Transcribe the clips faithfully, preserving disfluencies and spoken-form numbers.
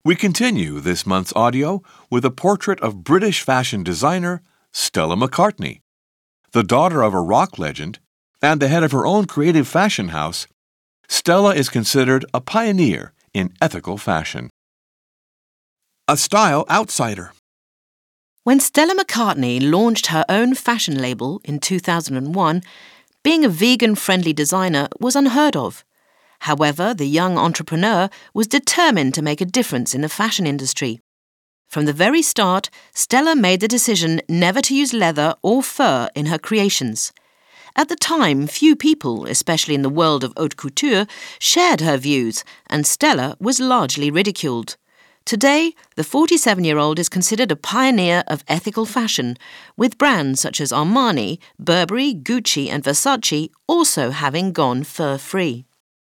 We continue this month's audio with a portrait of British fashion designer Stella McCartney. The daughter of a rock legend and the head of her own creative fashion house, Stella is considered a pioneer in ethical fashion. A style outsider. When Stella McCartney launched her own fashion label in two thousand one, being a vegan-friendly designer was unheard of. However, the young entrepreneur was determined to make a difference in the fashion industry. From the very start, Stella made the decision never to use leather or fur in her creations. At the time, few people, especially in the world of haute couture, shared her views, and Stella was largely ridiculed. Today, the forty-seven-year-old is considered a pioneer of ethical fashion, with brands such as Armani, Burberry, Gucci and Versace also having gone fur-free.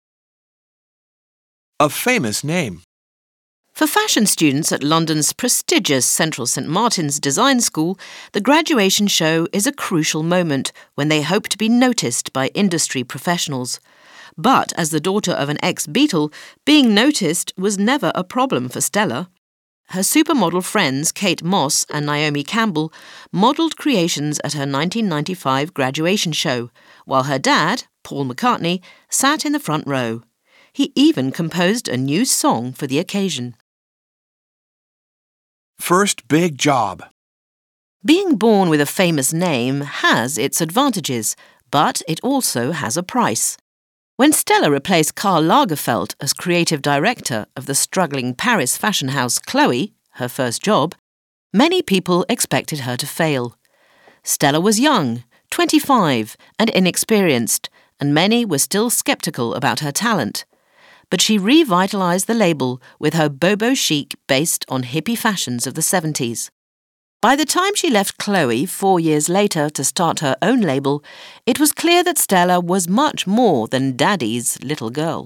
A famous name. For fashion students at London's prestigious Central Saint Martin's Design School, the graduation show is a crucial moment when they hope to be noticed by industry professionals. But as the daughter of an ex-Beatle, being noticed was never a problem for Stella. Her supermodel friends Kate Moss and Naomi Campbell modelled creations at her nineteen ninety-five graduation show, while her dad, Paul McCartney, sat in the front row. He even composed a new song for the occasion. First big job. Being born with a famous name has its advantages, but it also has a price. When Stella replaced Karl Lagerfeld as creative director of the struggling Paris fashion house Chloe, her first job, many people expected her to fail. Stella was young, twenty-five, and inexperienced, and many were still sceptical about her talent. But she revitalized the label with her bobo chic based on hippie fashions of the seventies. By the time she left Chloe four years later to start her own label, it was clear that Stella was much more than Daddy's little girl.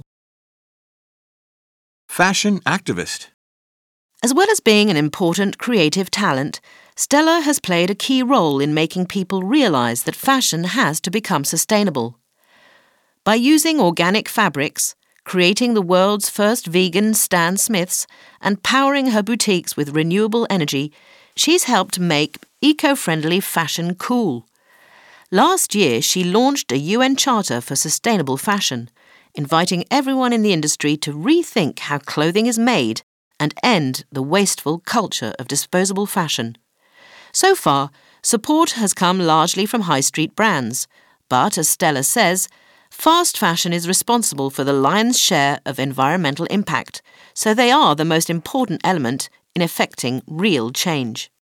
Fashion activist. As well as being an important creative talent, Stella has played a key role in making people realize that fashion has to become sustainable. By using organic fabrics, creating the world's first vegan Stan Smiths, and powering her boutiques with renewable energy, she's helped make eco-friendly fashion cool. Last year, she launched a U N Charter for Sustainable Fashion, inviting everyone in the industry to rethink how clothing is made and end the wasteful culture of disposable fashion. So far, support has come largely from high street brands, but as Stella says, fast fashion is responsible for the lion's share of environmental impact, so they are the most important element in effecting real change.